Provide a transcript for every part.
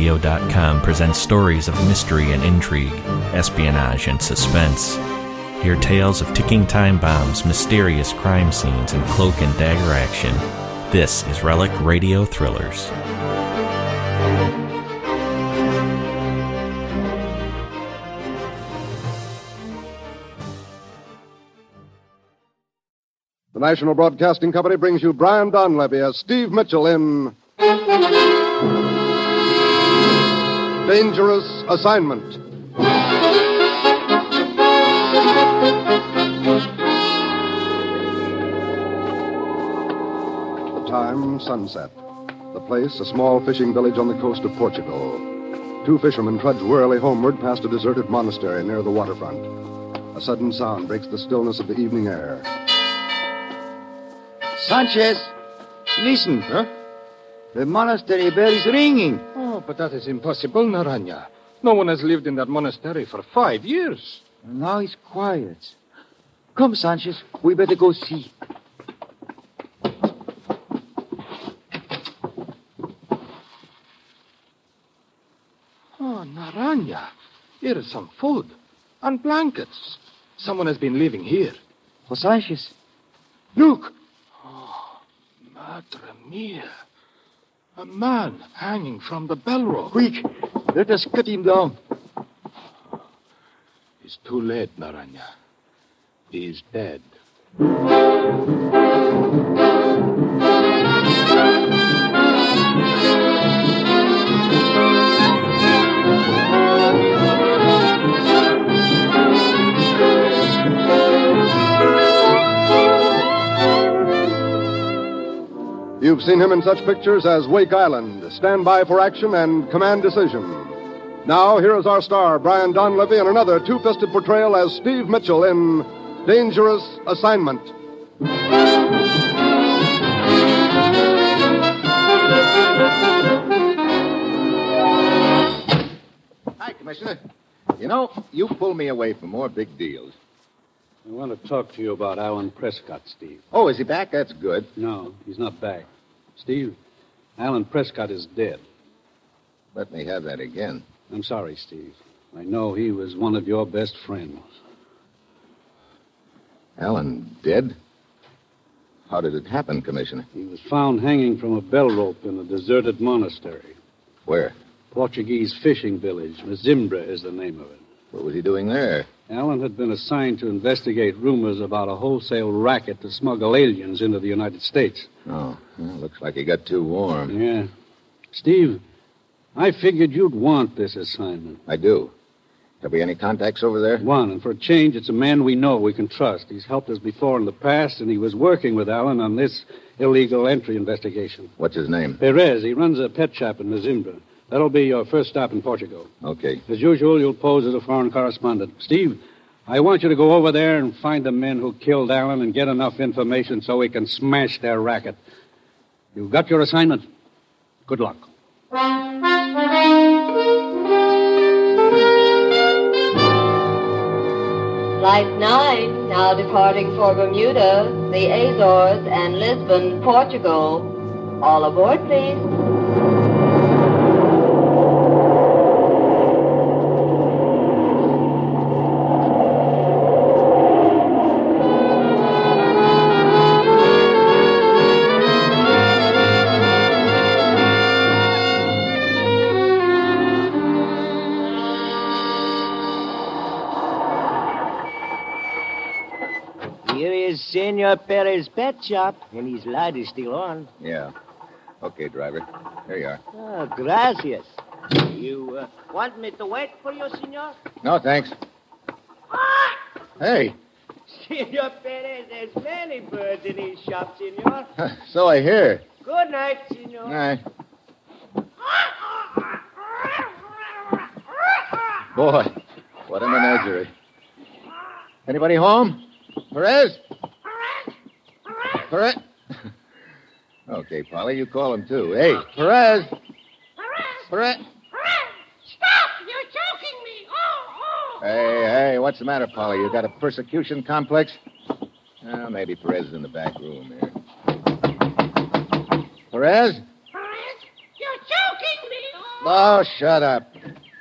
RelecRadio.com presents stories of mystery and intrigue, espionage and suspense. Hear tales of ticking time bombs, mysterious crime scenes, and cloak and dagger action. This is Relic Radio Thrillers. The National Broadcasting Company brings you Brian Donlevy as Steve Mitchell in Dangerous Assignment. The time, sunset. The place, a small fishing village on the coast of Portugal. Two fishermen trudge wearily homeward past a deserted monastery near the waterfront. A sudden sound breaks the stillness of the evening air. Sanchez, listen. Huh? The monastery bell is ringing. Oh, but that is impossible, Naranja. No one has lived in that monastery for 5 years. Now it's quiet. Come, Sanchez, we better go see. Oh, Naranja, here is some food and blankets. Someone has been living here. Oh, Sanchez. Look. Madre mia. A man hanging from the bell rope. Quick, let us cut him down. It's too late, Naranja. He is dead. You've seen him in such pictures as Wake Island, Stand By for Action, and Command Decision. Now, here is our star, Brian Donlevy, in another two-fisted portrayal as Steve Mitchell in Dangerous Assignment. Hi, Commissioner. You know, you pull me away from more big deals. I want to talk to you about Alan Prescott, Steve. Oh, is he back? That's good. No, he's not back. Steve, Alan Prescott is dead. Let me have that again. I'm sorry, Steve. I know he was one of your best friends. Alan dead? How did it happen, Commissioner? He was found hanging from a bell rope in a deserted monastery. Where? Portuguese fishing village. Mazimbra is the name of it. What was he doing there? Alan had been assigned to investigate rumors about a wholesale racket to smuggle aliens into the United States. Oh, well, looks like he got too warm. Yeah. Steve, I figured you'd want this assignment. I do. Have we any contacts over there? One, and for a change, it's a man we know we can trust. He's helped us before in the past, and he was working with Alan on this illegal entry investigation. What's his name? Perez. He runs a pet shop in Mazimbra. That'll be your first stop in Portugal. Okay. As usual, you'll pose as a foreign correspondent. Steve, I want you to go over there and find the men who killed Alan and get enough information so we can smash their racket. You've got your assignment. Good luck. Flight 9, now departing for Bermuda, the Azores, and Lisbon, Portugal. All aboard, please. Senor Perez's pet shop, and his light is still on. Yeah. Okay, driver. Here you are. Oh, gracias. You want me to wait for you, senor? No, thanks. Hey. Senor Perez has many birds in his shop, senor. So I hear. Good night, senor. Night. Boy, what a menagerie. Anybody home? Perez? Perez? Okay, Polly, you call him, too. Hey, Perez! Perez! Stop! You're choking me! Oh! Hey, what's the matter, Polly? You got a persecution complex? Well, maybe Perez is in the back room here. Perez? Perez? You're choking me! Oh! Oh, shut up.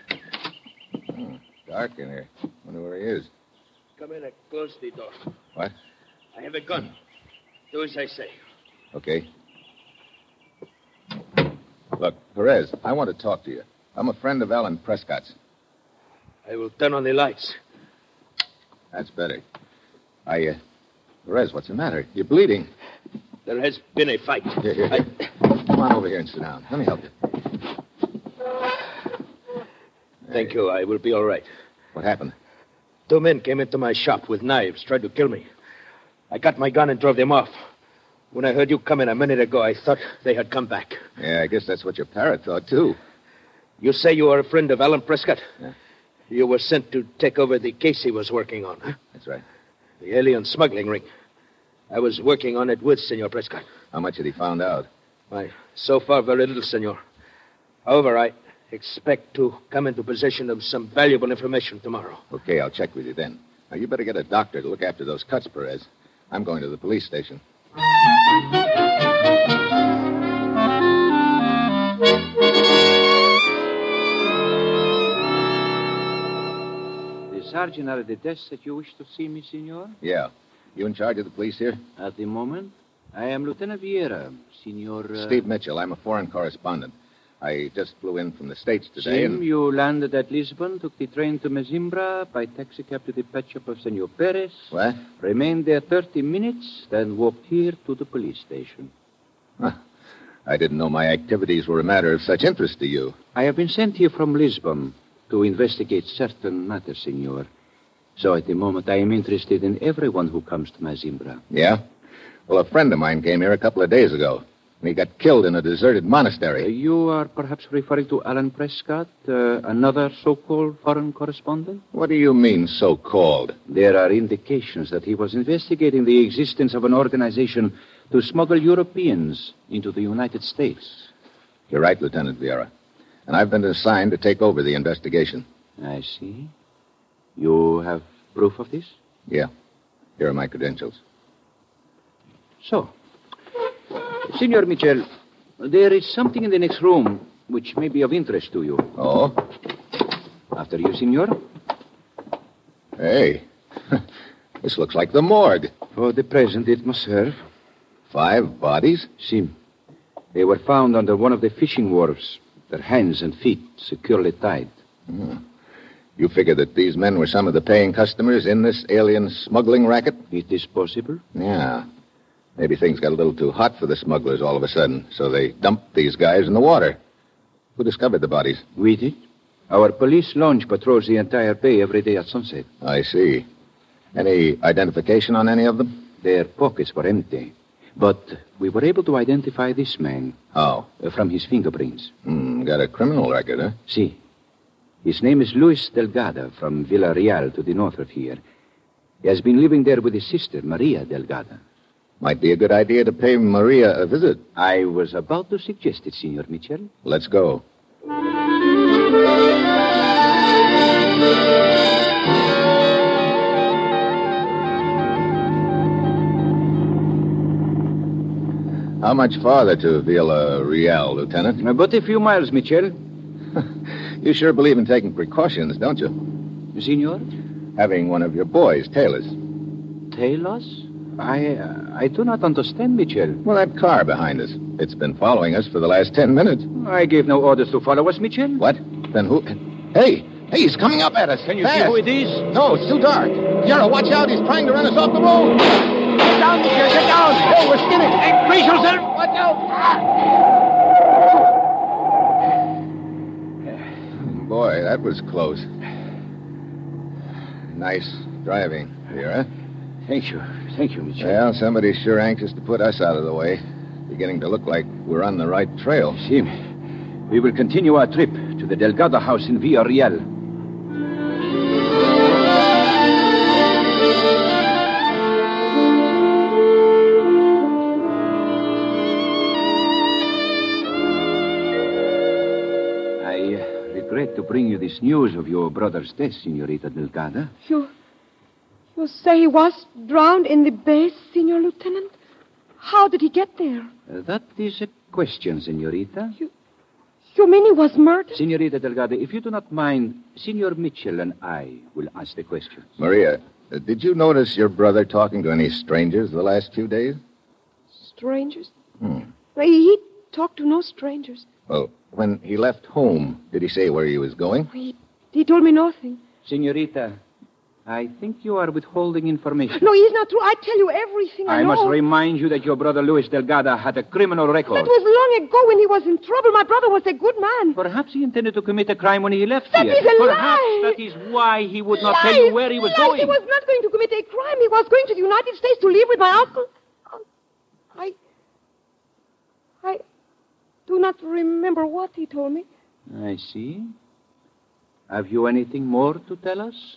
Dark in here. Wonder where he is. Come in and close the door. What? I have a gun. Do as I say. Okay. Look, Perez, I want to talk to you. I'm a friend of Alan Prescott's. I will turn on the lights. That's better. Perez, what's the matter? You're bleeding. There has been a fight. Here. Come on over here and sit down. Let me help you. Thank you. I will be all right. What happened? 2 men came into my shop with knives, tried to kill me. I got my gun and drove them off. When I heard you come in a minute ago, I thought they had come back. Yeah, I guess that's what your parrot thought, too. You say you are a friend of Alan Prescott? Yeah. You were sent to take over the case he was working on, huh? That's right. The alien smuggling ring. I was working on it with Senor Prescott. How much had he found out? Why, so far, very little, Senor. However, I expect to come into possession of some valuable information tomorrow. Okay, I'll check with you then. Now, you better get a doctor to look after those cuts, Perez. I'm going to the police station. The sergeant at the desk that you wish to see me, senor? Yeah. You in charge of the police here? At the moment, I am Lieutenant Vieira, Senor... Steve Mitchell. I'm a foreign correspondent. I just flew in from the States today. Sim, you landed at Lisbon, took the train to Mazimbra, by taxicab to the pet shop of Senor Perez. What? Remained there 30 minutes, then walked here to the police station. Huh. I didn't know my activities were a matter of such interest to you. I have been sent here from Lisbon to investigate certain matters, senor. So at the moment, I am interested in everyone who comes to Mazimbra. Yeah? Well, a friend of mine came here a couple of days ago. And he got killed in a deserted monastery. You are perhaps referring to Alan Prescott, another so-called foreign correspondent? What do you mean, so-called? There are indications that he was investigating the existence of an organization to smuggle Europeans into the United States. You're right, Lieutenant Vieira. And I've been assigned to take over the investigation. I see. You have proof of this? Yeah. Here are my credentials. So, Senor Mitchell, there is something in the next room which may be of interest to you. Oh? After you, senor. Hey, this looks like the morgue. For the present, it must serve. 5 bodies? Sim. They were found under one of the fishing wharves, their hands and feet securely tied. You figure that these men were some of the paying customers in this alien smuggling racket? It is possible. Yeah. Maybe things got a little too hot for the smugglers all of a sudden, so they dumped these guys in the water. Who discovered the bodies? We did. Our police launch patrols the entire bay every day at sunset. I see. Any identification on any of them? Their pockets were empty. But we were able to identify this man. How? From his fingerprints. Got a criminal record, huh? Si. His name is Luis Delgado, from Villarreal to the north of here. He has been living there with his sister, Maria Delgado. Might be a good idea to pay Maria a visit. I was about to suggest it, Senor Mitchell. Let's go. How much farther to Villarreal, Lieutenant? But a few miles, Mitchell. You sure believe in taking precautions, don't you? Senor? Having one of your boys tail us. Tail us? I do not understand, Mitchell. Well, that car behind us. It's been following us for the last 10 minutes. I gave no orders to follow us, Mitchell. What? Then who? Hey, he's coming up at us. Can you see who it is? No, it's too dark. Yarrow, watch out. He's trying to run us off the road. Get down, Mitchell. Get down. Hey, we're skinning. Hey, brace yourself. Watch out. Boy, that was close. Nice driving, Vera. Thank you. Thank you, Mitchell. Well, somebody's sure anxious to put us out of the way. Beginning to look like we're on the right trail. See, we will continue our trip to the Delgado house in Villarreal. I regret to bring you this news of your brother's death, Senorita Delgado. You say he was drowned in the bay, Senor Lieutenant? How did he get there? That is a question, Senorita. You mean he was murdered? Senorita Delgado, if you do not mind, Senor Mitchell and I will ask the questions. Maria, did you notice your brother talking to any strangers the last few days? Strangers? He talked to no strangers. Well, when he left home, did he say where he was going? He told me nothing. Senorita, I think you are withholding information. No, it's not true. I tell you everything I know. I must remind you that your brother Luis Delgado had a criminal record. That was long ago when he was in trouble. My brother was a good man. Perhaps he intended to commit a crime when he left here. That is a Perhaps lie. that is why he would not tell you where he was going. He was not going to commit a crime. He was going to the United States to live with my uncle. I do not remember what he told me. I see. Have you anything more to tell us?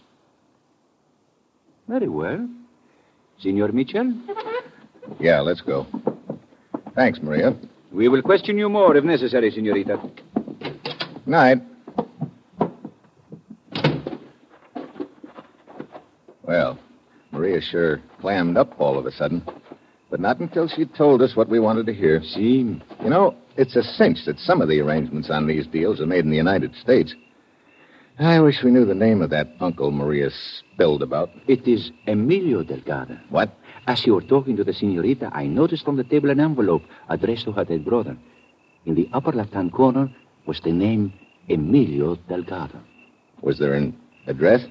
Very well. Senor Mitchell? Yeah, let's go. Thanks, Maria. We will question you more if necessary, senorita. Night. Well, Maria sure clammed up all of a sudden. But not until she told us what we wanted to hear. See? You know, it's a cinch that some of the arrangements on these deals are made in the United States. I wish we knew the name of that uncle Maria spilled about. It is Emilio Delgado. What? As you were talking to the senorita, I noticed on the table an envelope addressed to her dead brother. In the upper left-hand corner was the name Emilio Delgado. Was there an address?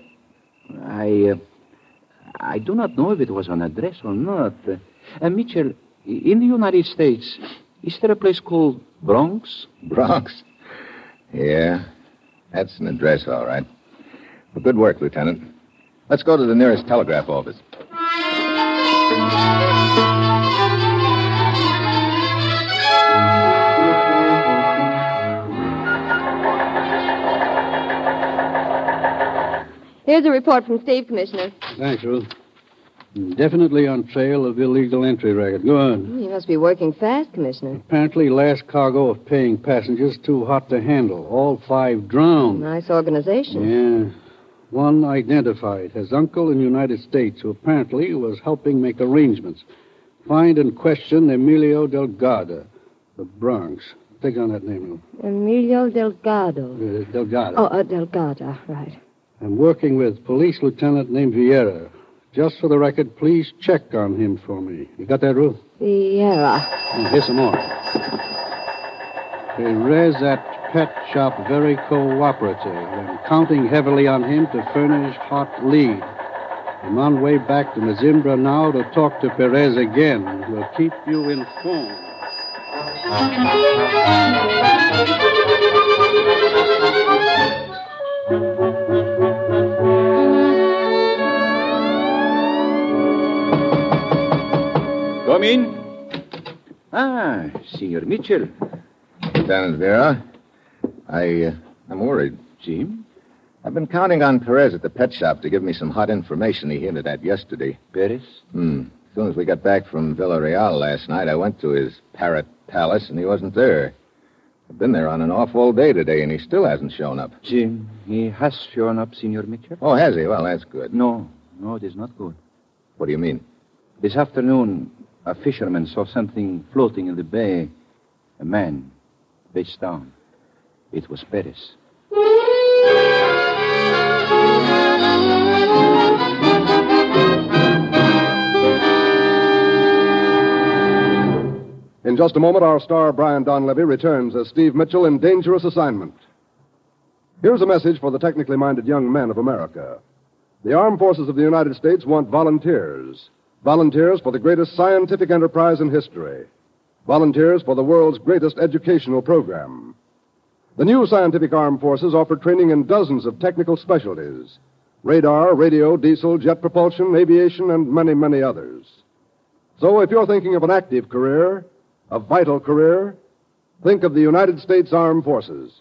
I do not know if it was an address or not. Mitchell, in the United States, is there a place called Bronx? Bronx? Yeah. That's an address, all right. Well, good work, Lieutenant. Let's go to the nearest telegraph office. Here's a report from Steve, Commissioner. Thanks, Ruth. Definitely on trail of illegal entry record. Go on. You must be working fast, Commissioner. Apparently, last cargo of paying passengers too hot to handle. All 5 drowned. Nice organization. Yeah. One identified as uncle in the United States who apparently was helping make arrangements. Find and question Emilio Delgado, the Bronx. Take on that name, Ruth. Emilio Delgado. Delgado. Oh, Delgado, right. I'm working with police lieutenant named Vieira. Just for the record, please check on him for me. You got that, Ruth? Vieira. Here's some more. Perez at pet shop very cooperative and counting heavily on him to furnish hot lead. I'm on way back to Mazimbra now to talk to Perez again. We'll keep you informed. Come in. Senor Mitchell. Lieutenant Vera, I'm worried. Jim? I've been counting on Perez at the pet shop to give me some hot information he hinted at yesterday. Perez? As soon as we got back from Villarreal last night, I went to his parrot palace, and he wasn't there. I've been there on and off all day today, and he still hasn't shown up. Jim, he has shown up, Senor Mitchell. Oh, has he? Well, that's good. No, it is not good. What do you mean? This afternoon, a fisherman saw something floating in the bay. A man, face down. It was Perez. In just a moment, our star, Brian Donlevy, returns as Steve Mitchell in Dangerous Assignment. Here's a message for the technically minded young men of America. The armed forces of the United States want volunteers. Volunteers for the greatest scientific enterprise in history. Volunteers for the world's greatest educational program. The new scientific armed forces offer training in dozens of technical specialties. Radar, radio, diesel, jet propulsion, aviation, and many, many others. So if you're thinking of an active career, a vital career, think of the United States Armed Forces.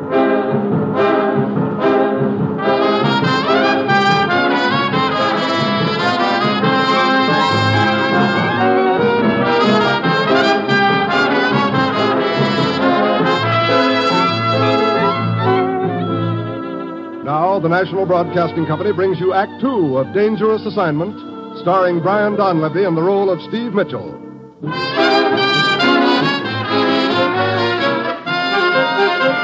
Now, the National Broadcasting Company brings you Act Two of Dangerous Assignment, starring Brian Donlevy in the role of Steve Mitchell.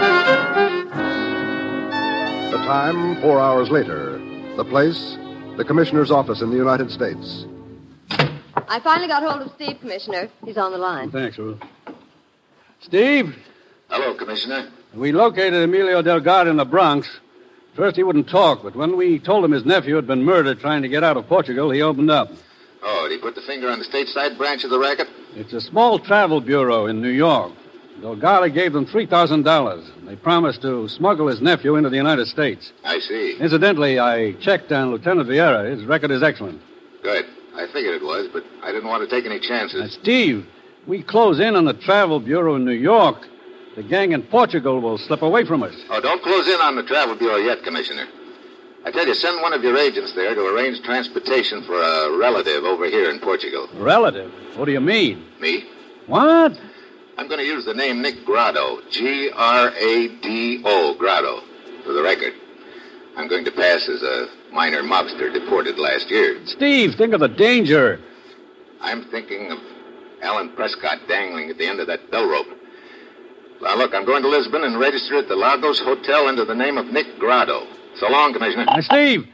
Time, 4 hours later. The place, the commissioner's office in the United States. I finally got hold of Steve, Commissioner. He's on the line. Thanks, Ruth. Steve, Hello, Commissioner. we located Emilio Delgado in the Bronx. First, he wouldn't talk, but when we told him his nephew had been murdered trying to get out of Portugal, he opened up. Oh, did he put the finger on the stateside branch of the racket? It's a small travel bureau in New York. Delgado gave them $3,000. They promised to smuggle his nephew into the United States. I see. Incidentally, I checked on Lieutenant Vieira. His record is excellent. Good. I figured it was, but I didn't want to take any chances. Steve, we close in on the travel bureau in New York. The gang in Portugal will slip away from us. Oh, don't close in on the travel bureau yet, Commissioner. I tell you, send one of your agents there to arrange transportation for a relative over here in Portugal. Relative? What do you mean? Me? What? I'm going to use the name Nick Grado, Grado, Grado, for the record. I'm going to pass as a minor mobster deported last year. Steve, think of the danger. I'm thinking of Alan Prescott dangling at the end of that bell rope. Now, look, I'm going to Lisbon and register at the Lagos Hotel under the name of Nick Grado. So long, Commissioner. Steve!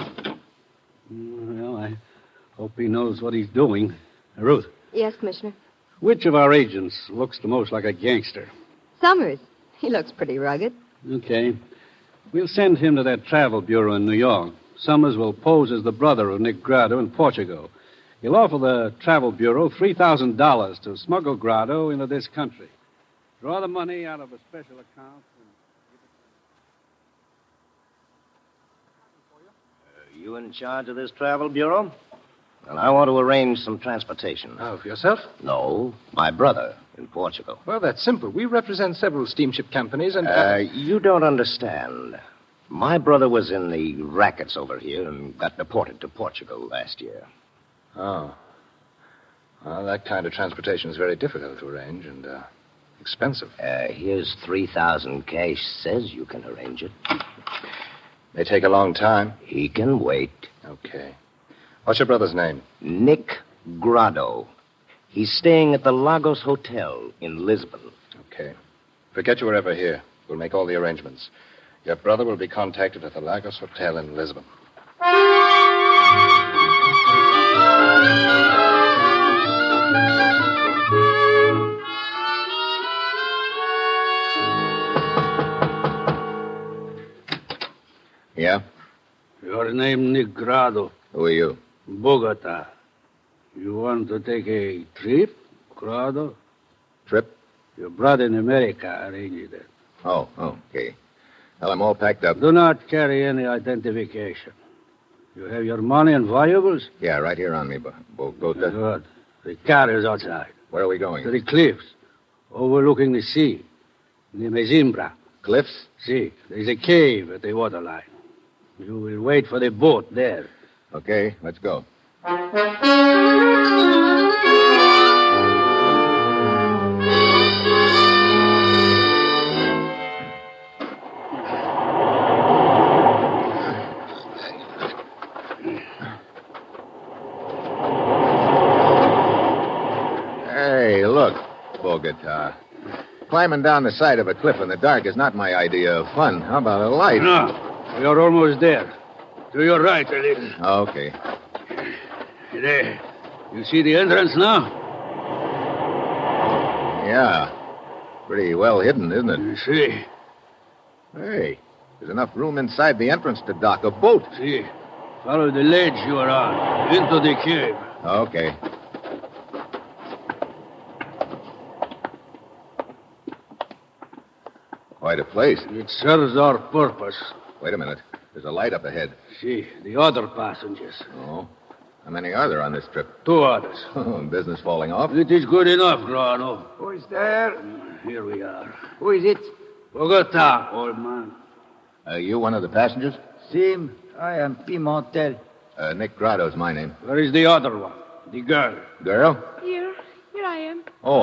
Well, I hope he knows what he's doing. Ruth. Yes, Commissioner. Which of our agents looks the most like a gangster? Summers. He looks pretty rugged. Okay. We'll send him to that travel bureau in New York. Summers will pose as the brother of Nick Grado in Portugal. He'll offer the travel bureau $3,000 to smuggle Grado into this country. Draw the money out of a special account. You in charge of this travel bureau? And I want to arrange some transportation. Oh, for yourself? No, my brother in Portugal. Well, that's simple. We represent several steamship companies and... You don't understand. My brother was in the rackets over here and got deported to Portugal last year. Oh. Well, that kind of transportation is very difficult to arrange and expensive. Here's 3,000 cash. Says you can arrange it. May take a long time. He can wait. Okay. What's your brother's name? Nick Grado. He's staying at the Lagos Hotel in Lisbon. Okay. Forget you were ever here. We'll make all the arrangements. Your brother will be contacted at the Lagos Hotel in Lisbon. Yeah? Your name, Nick Grado. Who are you? Bogota. You want to take a trip, Grado? Trip? Your brother in America arranged it. Oh, okay. Well, I'm all packed up. Do not carry any identification. You have your money and valuables? Yeah, right here on me, Bogota. Good. The car is outside. Where are we going? To the cliffs, overlooking the sea, near Mezimbra. Cliffs? See, there's a cave at the waterline. You will wait for the boat there. Okay, let's go. Hey, look, Bogota. Climbing down the side of a cliff in the dark is not my idea of fun. How about a light? No, we are almost there. To your right a little. Okay. There. You see the entrance now? Yeah. Pretty well hidden, isn't it? You see. Hey, there's enough room inside the entrance to dock a boat. See. Follow the ledge you are on. Into the cave. Okay. Quite a place. It serves our purpose. Wait a minute. There's a light up ahead. See, the other passengers. Oh. How many are there on this trip? 2 others. Oh, business falling off? It is good enough, Grano. Who is there? Here we are. Who is it? Bogota, old man. Are you one of the passengers? Sim, I am Pimentel. Nick Grado's my name. Where is the other one? The girl. Girl? Here I am. Oh,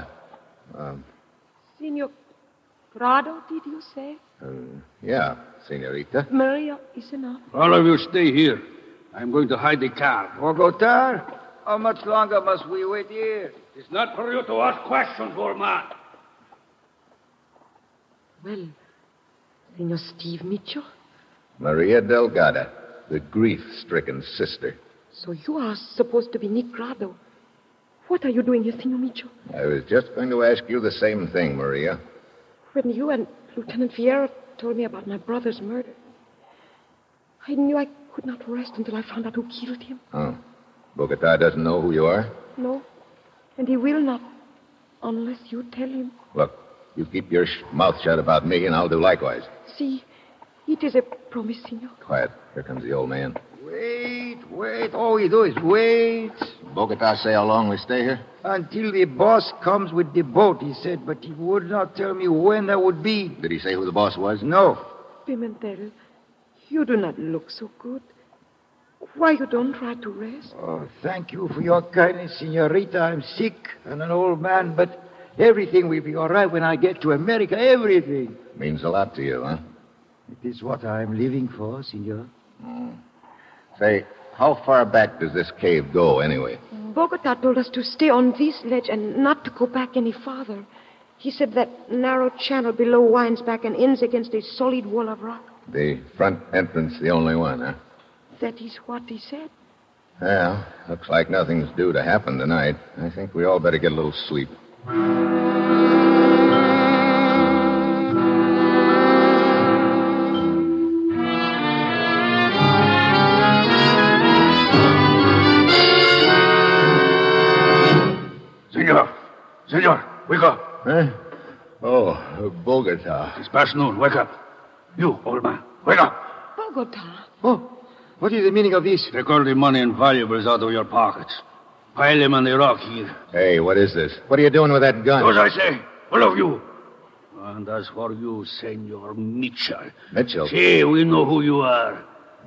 Senor Grado, did you say? Yeah, senorita. Maria is enough. All of you stay here. I'm going to hide the car. Bogota? How much longer must we wait here? It's not for you to ask questions, old man. Well, Senor Steve Mitchell? Maria Delgado, the grief-stricken sister. So you are supposed to be Nick Grado. What are you doing here, Senor Mitchell? I was just going to ask you the same thing, Maria. When you and Lieutenant Vieira told me about my brother's murder, I knew I could not rest until I found out who killed him. Oh. Bogota doesn't know who you are? No, and he will not, unless you tell him. Look, you keep your mouth shut about me, and I'll do likewise. See, it is a promise, Senor. Quiet. Here comes the old man. Wait. All we do is wait. Bogota say how long we stay here? Until the boss comes with the boat, he said, but he would not tell me when that would be. Did he say who the boss was? No. Pimentel, you do not look so good. Why you don't try to rest? Oh, thank you for your kindness, Senorita. I'm sick and an old man, but everything will be all right when I get to America. Everything. Means a lot to you, huh? It is what I'm living for, Senor. Say, how far back does this cave go, anyway? Bogota told us to stay on this ledge and not to go back any farther. He said that narrow channel below winds back and ends against a solid wall of rock. The front entrance, the only one, huh? That is what he said. Well, looks like nothing's due to happen tonight. I think we all better get a little sleep. Senor, wake up. Huh? Oh, Bogota. It's past noon. Wake up. You, old man, wake up. Bogota. Oh, what is the meaning of this? Take all the money and valuables out of your pockets. Pile them on the rock here. Hey, what is this? What are you doing with that gun? Do as I say. All of you. And as for you, Senor Mitchell. Mitchell? See, we know who you are.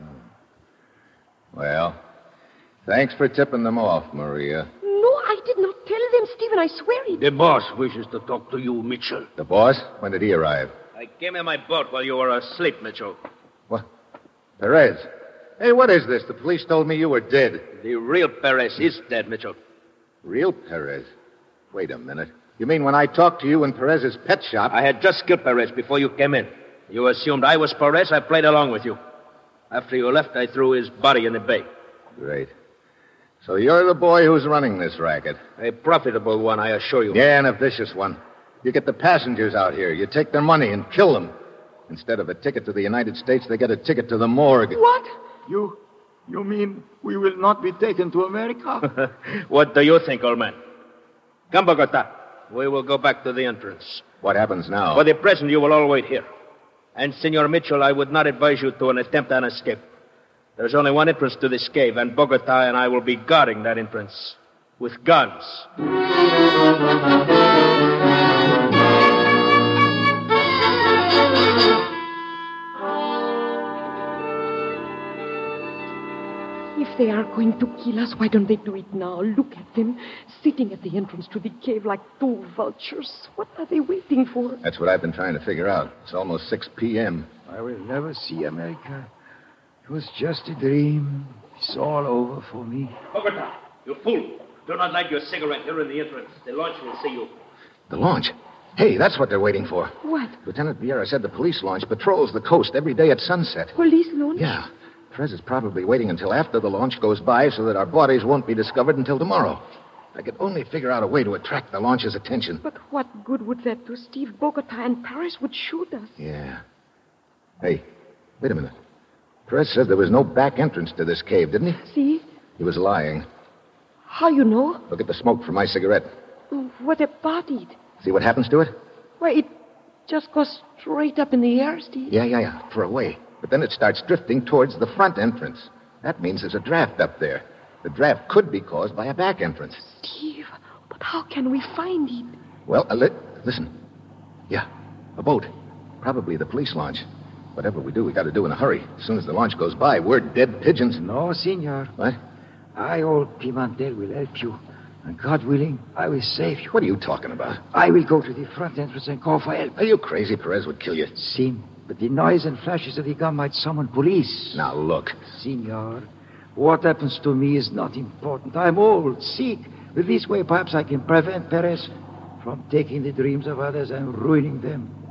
Well, thanks for tipping them off, Maria. No, I did not tell them, Stephen. I swear it. The boss wishes to talk to you, Mitchell. The boss? When did he arrive? I came in my boat while you were asleep, Mitchell. What? Perez. Hey, what is this? The police told me you were dead. The real Perez is dead, Mitchell. Real Perez? Wait a minute. You mean when I talked to you in Perez's pet shop? I had just killed Perez before you came in. You assumed I was Perez. I played along with you. After you left, I threw his body in the bay. Great. So you're the boy who's running this racket. A profitable one, I assure you. Yeah, and a vicious one. You get the passengers out here. You take their money and kill them. Instead of a ticket to the United States, they get a ticket to the morgue. What? You mean we will not be taken to America? What do you think, old man? Come, Bogota. We will go back to the entrance. What happens now? For the present, you will all wait here. And, Senor Mitchell, I would not advise you to an attempt on escape. There's only one entrance to this cave, and Bogota and I will be guarding that entrance with guns. If they are going to kill us, why don't they do it now? Look at them, sitting at the entrance to the cave like two vultures. What are they waiting for? That's what I've been trying to figure out. It's almost 6 p.m. I will never see America. It was just a dream. It's all over for me. Bogota, you fool. Do not light your cigarette here in the entrance. The launch will see you. The launch? Hey, that's what they're waiting for. What? Lieutenant Vieira said the police launch patrols the coast every day at sunset. Police launch? Yeah. Perez is probably waiting until after the launch goes by so that our bodies won't be discovered until tomorrow. I could only figure out a way to attract the launch's attention. But what good would that do, Steve? Bogota and Paris would shoot us. Yeah. Hey, wait a minute. Perez said there was no back entrance to this cave, didn't he? See? He was lying. How you know? Look at the smoke from my cigarette. What about it? See what happens to it? Why, it just goes straight up in the air, Steve. Yeah. For a way. But then it starts drifting towards the front entrance. That means there's a draft up there. The draft could be caused by a back entrance. Steve, but how can we find it? Well, listen. Yeah, a boat. Probably the police launch. Whatever we do, we got to do in a hurry. As soon as the launch goes by, we're dead pigeons. No, senor. What? I, old Pimentel, will help you. And God willing, I will save you. What are you talking about? I will go to the front entrance and call for help. Are you crazy? Perez would kill you. Sim, but the noise and flashes of the gun might summon police. Now, look. Senor, what happens to me is not important. I'm old, sick. But this way, perhaps I can prevent Perez from taking the dreams of others and ruining them.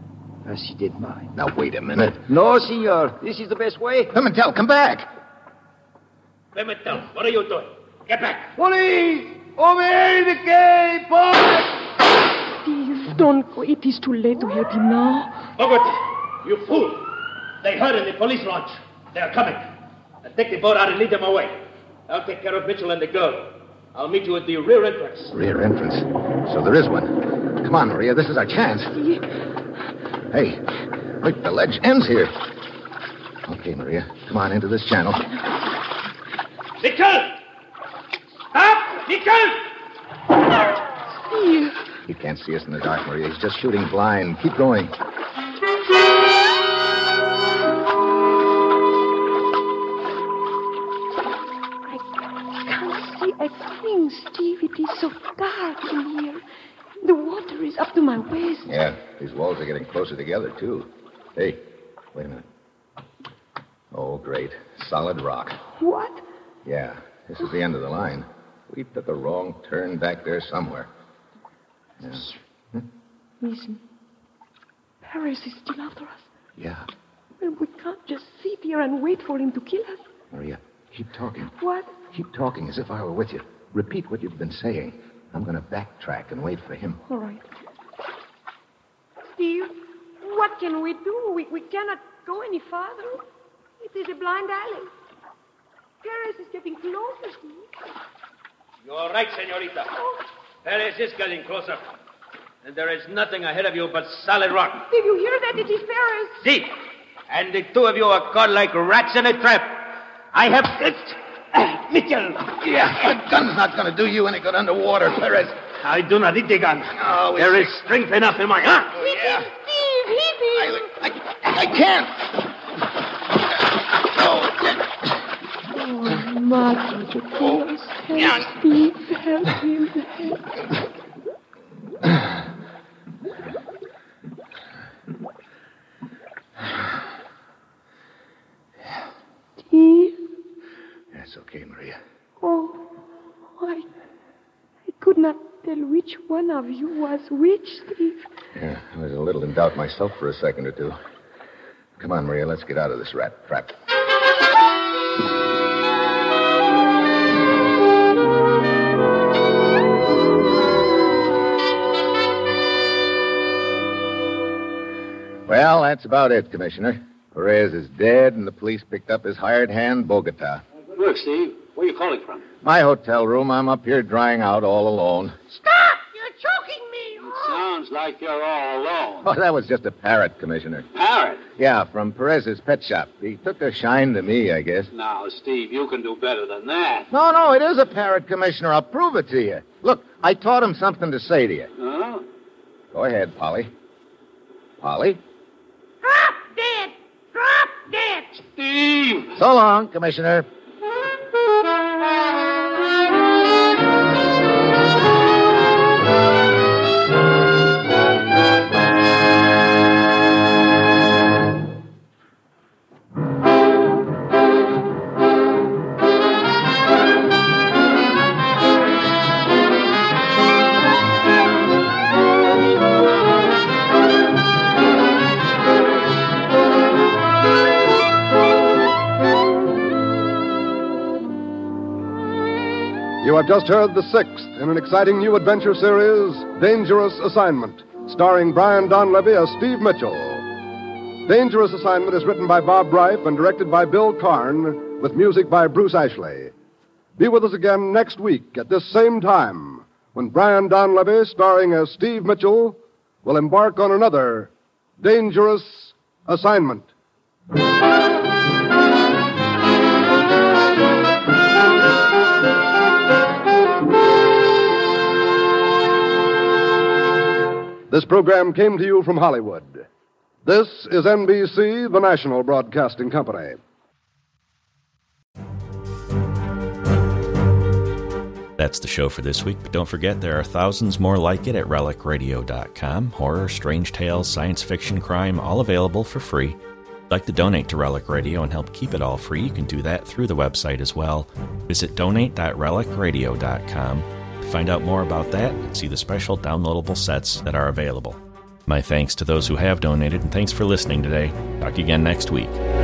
as he did mine. Now, wait a minute. No, senor. This is the best way. Pimentel, come back. Pimentel, what are you doing? Get back. Police! Over here in the cave, boy! Steve, don't go. It is too late to help him now. Bogota, you fool. They heard in the police launch. They are coming. Now take the boat out and lead them away. I'll take care of Mitchell and the girl. I'll meet you at the rear entrance. Rear entrance? So there is one. Come on, Maria. This is our chance. Hey, look, the ledge ends here. Okay, Maria. Come on into this channel. Mitchell! Up! Mitchell! Steve. He can't see us in the dark, Maria. He's just shooting blind. Keep going. I think, Steve, it is so dark in here. The water is up to my waist. Yeah, these walls are getting closer together, too. Hey, wait a minute. Oh, great. Solid rock. What? Yeah, this is the end of the line. We took a wrong turn back there somewhere. Yeah. Listen. Perez is still after us. Yeah. Well, we can't just sit here and wait for him to kill us. Maria, keep talking. What? Keep talking as if I were with you. Repeat what you've been saying. I'm going to backtrack and wait for him. All right. Steve, what can we do? We cannot go any farther. It is a blind alley. Perez is getting closer, Steve. You're right, senorita. Perez is getting closer. And there is nothing ahead of you but solid rock. Did you hear that? It is Perez. See? And the two of you are caught like rats in a trap. I have... Mitchell! Yeah, the gun's not going to do you any good underwater, Perez. I do not need the gun. Oh, there is strength enough in my arm. Yeah. Steve, hit him. I can't. Oh, Martin, help Steve. Help him. Steve? That's okay, Maria. Oh, I could not tell which one of you was which, Steve. Yeah, I was a little in doubt myself for a second or two. Come on, Maria, let's get out of this rat trap. Well, that's about it, Commissioner. Perez is dead, and the police picked up his hired hand, Bogota. Look, Steve, where are you calling from? My hotel room. I'm up here drying out all alone. Stop! You're choking me. It sounds like you're all alone. Oh, that was just a parrot, Commissioner. Parrot? Yeah, from Perez's pet shop. He took a shine to me, I guess. Now, Steve, you can do better than that. No, it is a parrot, Commissioner. I'll prove it to you. Look, I taught him something to say to you. Huh? Go ahead, Polly. Polly? Drop dead. Drop dead. Steve! So long, Commissioner. You have just heard the sixth in an exciting new adventure series, Dangerous Assignment, starring Brian Donlevy as Steve Mitchell. Dangerous Assignment is written by Bob Reif and directed by Bill Karn, with music by Bruce Ashley. Be with us again next week at this same time, when Brian Donlevy, starring as Steve Mitchell, will embark on another Dangerous Assignment. This program came to you from Hollywood. This is NBC, the national broadcasting company. That's the show for this week, but don't forget there are thousands more like it at relicradio.com. Horror, strange tales, science fiction, crime, all available for free. If you'd like to donate to Relic Radio and help keep it all free, you can do that through the website as well. Visit donate.relicradio.com to find out more about that and see the special downloadable sets that are available. My thanks to those who have donated, and thanks for listening today. Talk to you again next week.